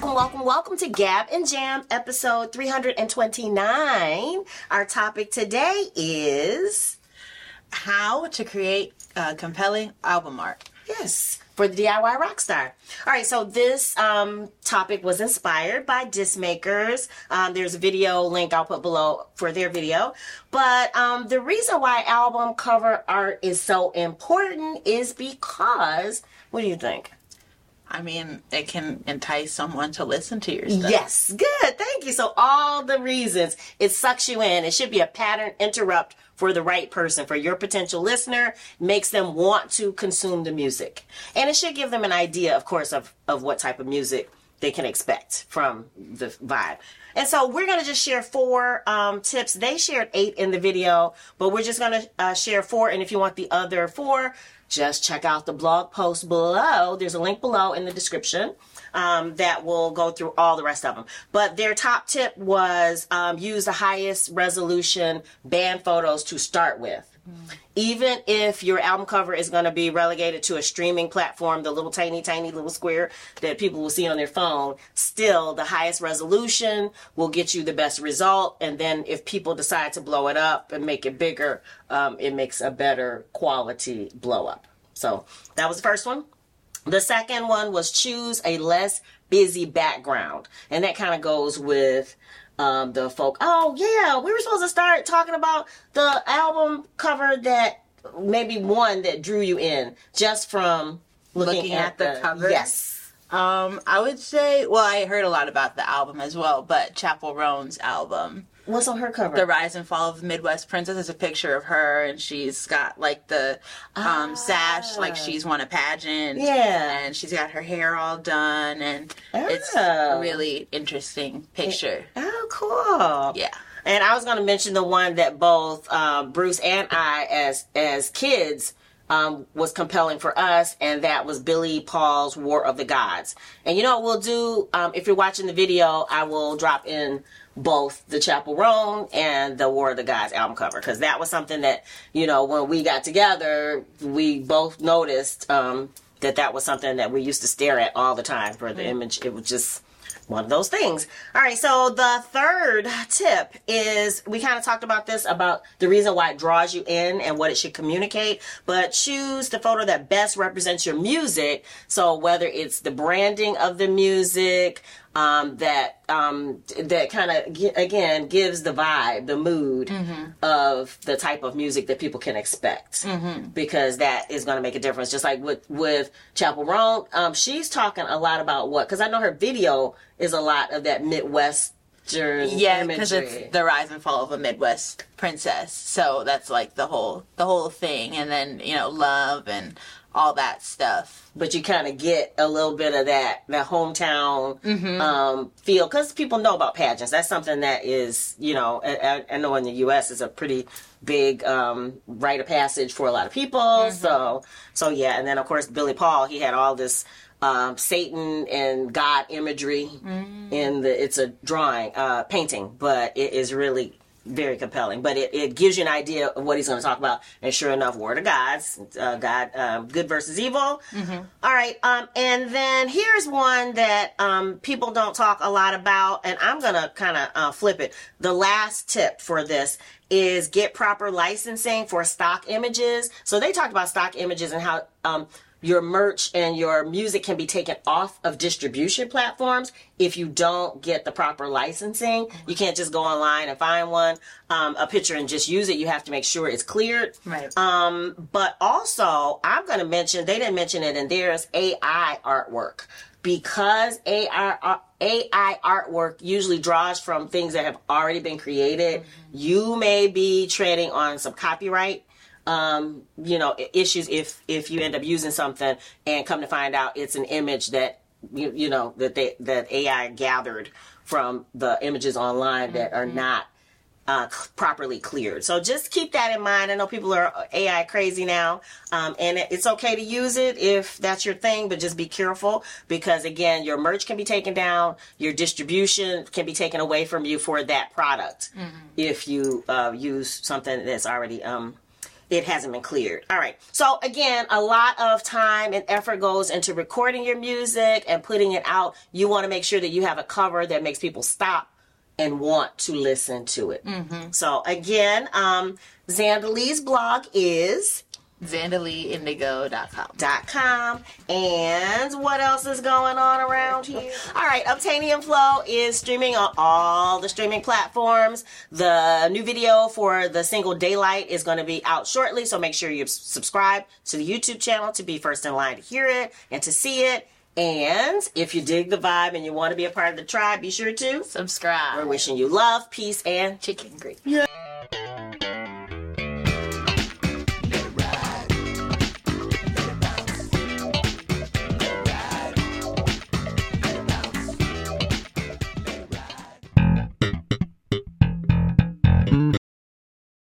welcome to Gab and Jam episode 329. Our topic today is how to create compelling album art. Yes, for the DIY Rockstar. All right, so this topic was inspired by Discmakers. There's a video link I'll put below for their video. But the reason why album cover art is so important is because, what do you think? I mean, it can entice someone to listen to your stuff. Yes, good, thank you. So all the reasons, it sucks you in. It should be a pattern interrupt for the right person, for your potential listener, makes them want to consume the music. And it should give them an idea, of course, of what type of music they can expect from the vibe. And so we're going to just share 4 tips. They shared 8 in the video, but we're just going to share 4. And if you want the other 4, just check out the blog post below. There's a link below in the description that will go through all the rest of them. But their top tip was use the highest resolution band photos to start with. Even if your album cover is going to be relegated to a streaming platform, the little tiny little square that people will see on their phone, still the highest resolution will get you the best result. And then if people decide to blow it up and make it bigger, it makes a better quality blow up. So that was the first one. The second one was choose a less busy background. And that kind of goes with the folk. Oh yeah, we were supposed to start talking about the album cover that maybe one that drew you in just from looking at the cover. Yes. I would say, well, I heard a lot about the album as well, but Chappell Roan's album. What's on her cover? The Rise and Fall of the Midwest Princess is a picture of her, and she's got like the sash, like she's won a pageant. Yeah. And she's got her hair all done, and it's a really interesting picture. Oh, cool. Yeah. And I was going to mention the one that both Bruce and I, as kids, was compelling for us, and that was Billy Paul's War of the Gods. And you know what we'll do? If you're watching the video, I will drop in both the Chappell Roan and the War of the Gods album cover, because that was something that, you know, when we got together, we both noticed that was something that we used to stare at all the time for the image. It was just one of those things. All right, so the third tip is, we kind of talked about this, about the reason why it draws you in and what it should communicate, but choose the photo that best represents your music. So whether it's the branding of the music, that kind of, again, gives the vibe, the mood of the type of music that people can expect, because that is going to make a difference. Just like with Chappell Roan, she's talking a lot about because I know her video is a lot of that Midwestern imagery. Because it's the Rise and Fall of a Midwest Princess, so that's like the whole thing, and then, you know, love and all that stuff. But you kind of get a little bit of that hometown feel, because people know about pageants. That's something that is, you know, I know in the U.S. is a pretty big rite of passage for a lot of people. So yeah, and then of course Billy Paul, he had all this Satan and God imagery in it's a drawing, painting, but it is really very compelling. But it gives you an idea of what he's going to talk about. And sure enough, War of the Gods, good versus evil. All right, and then here's one that people don't talk a lot about, and I'm going to kind of flip it. The last tip for this is get proper licensing for stock images. So they talked about stock images and how your merch and your music can be taken off of distribution platforms if you don't get the proper licensing. You can't just go online and find a picture and just use it. You have to make sure it's cleared. Right. But also, I'm going to mention, they didn't mention it in theirs, AI artwork. Because AI artwork usually draws from things that have already been created, you may be treading on some copyright issues if you end up using something and come to find out it's an image that that AI gathered from the images online that are not properly cleared. So just keep that in mind. I know people are AI crazy now, and it's okay to use it if that's your thing, but just be careful, because again, your merch can be taken down, your distribution can be taken away from you for that product if you use something that's already it hasn't been cleared. All right. So again, a lot of time and effort goes into recording your music and putting it out. You want to make sure that you have a cover that makes people stop and want to listen to it. So again, Xandalee's blog is XandaleeIndigo.com. And what else is going on around here? All right, Obtainium Flow is streaming on all the streaming platforms. The new video for the single Daylight is going to be out shortly, so make sure you subscribe to the YouTube channel to be first in line to hear it and to see it. And if you dig the vibe and you want to be a part of the tribe, be sure to Subscribe. We're wishing you love, peace, and chicken grease. Yeah.